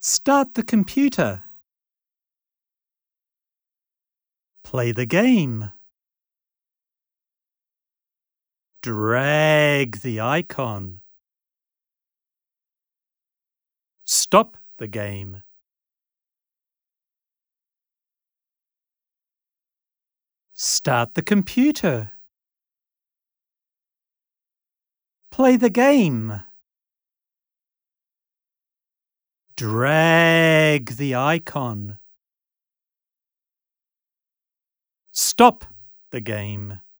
Start the computer. Play the game. Drag the icon. Stop the game. Start the computer. Play the game. Drag the icon. Stop the game.